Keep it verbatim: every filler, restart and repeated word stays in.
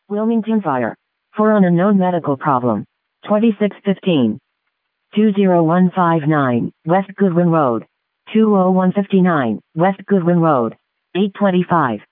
Wilmington Fire. For an unknown medical problem. twenty-six fifteen. two oh one five nine, West Goodwin Road. two oh one five nine, West Goodwin Road. eight twenty-five.